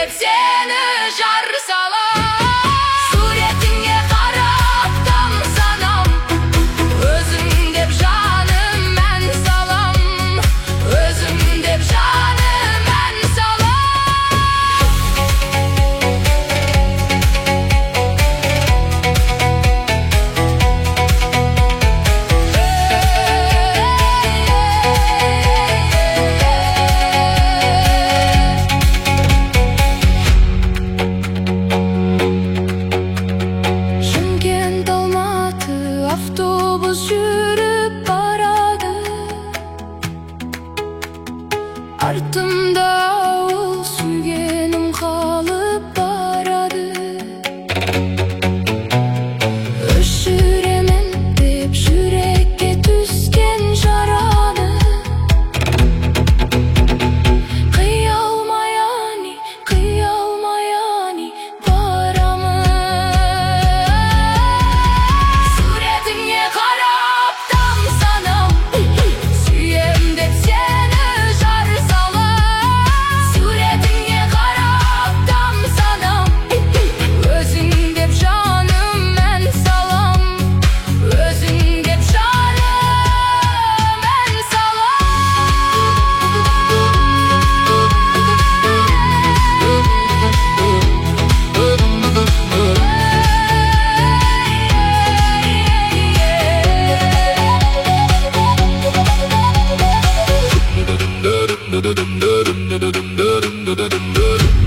деп сені жар салам. Суретіңе қарап тамсанам, өзің деп жаным ән салам, өзің деп жаным ән автобус жүріп барады, артымда ауыл, сүйгенім қалып барады. Өшіремін деп жүрекке түскен жараны, қия алмай ани барамын. Суретіңе қарап тамсанам, сүйем деп сені жар салам. Суретіңе қарап тамсанам, өзің деп жаным ән салам, өзің деп жаным ән салам.